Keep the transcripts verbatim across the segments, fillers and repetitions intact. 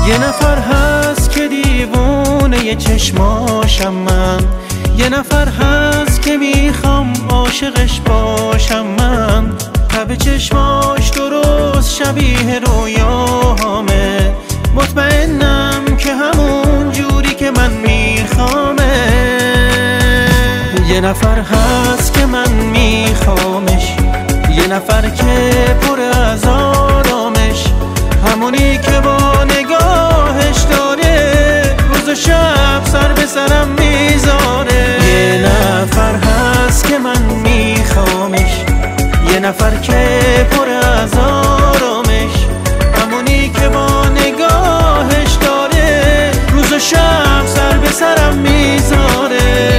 یه نفر هست که دیوونه یه چشماشم من، یه نفر هست که میخوام عاشقش باشم من. تب چشماش درست شبیه رویاهامه، مطمئنم که همون جوری که من میخوامه. یه نفر هست که من میخوامش، یه نفر که پر از آرامش، همونی که با نگاهش داره روز و شب سر به سرم میذاره. یه نفر هست که من میخوامش، یه نفر که پر از آرامش، همونی که با نگاهش داره روز و شب سر به سرم میذاره.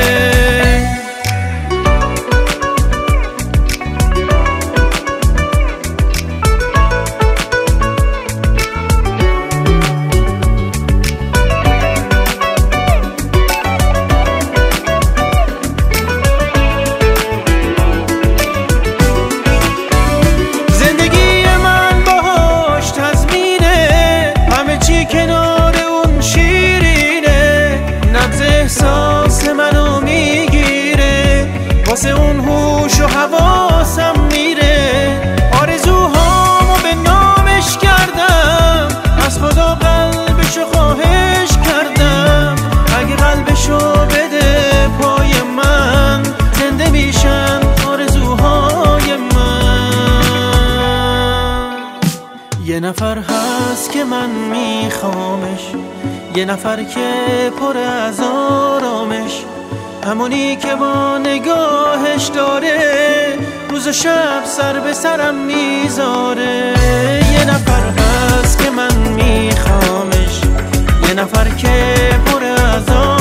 واسه اون هوش و حواسم میره، آرزوهامو به نامش کردم، از خدا قلبشو خواهش کردم. اگه قلبشو بده پای من، زنده میشن آرزوهای من. یه نفر هست که من میخوامش، یه نفر که پر از آرامش، همونی که با نگاهش داره روز و شب سر به سرم میذاره. یه نفر هست که من میخوامش، یه نفر که پر از